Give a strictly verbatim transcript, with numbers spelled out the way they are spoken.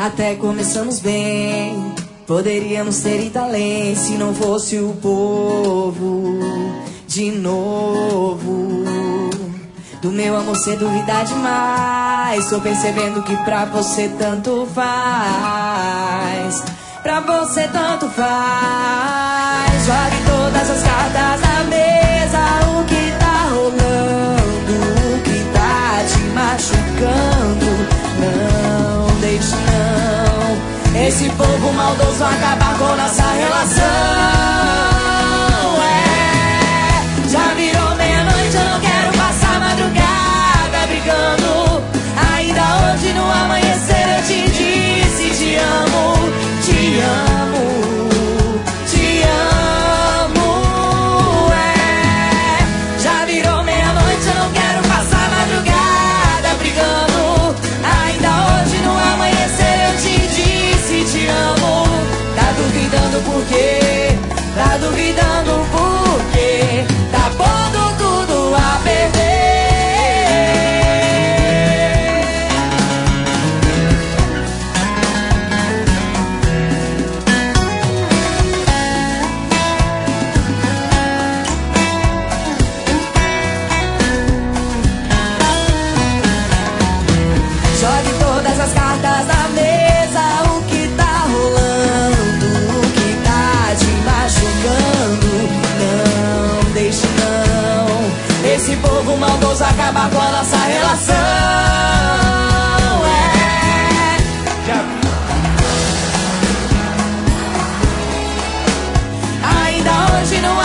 Até começamos bem, poderíamos ter ido além se não fosse o povo. De novo, do meu amor cê duvida demais. Tô percebendo que pra você tanto faz, pra você tanto faz. Jogue todas as cartas na mesa. O que tá rolando, o que tá te machucando, não deixe não esse povo maldoso acabar com nossa relação. Já virou meia-noite, eu não quero passar madrugada brigando. Ainda hoje no amanhecer eu te disse te amo, te amo, te amo. É. Já virou meia-noite, eu não quero passar madrugada brigando. Ainda hoje no amanhecer eu te disse te amo. Tá duvidando por quê? Tá duvidando por quê? Tá pondo tudo a perder. Jogue todas as cartas na mesa. O que tá rolando, o que tá te machucando, não deixe não esse povo maldoso acabar com a nossa relação. É. Ainda hoje no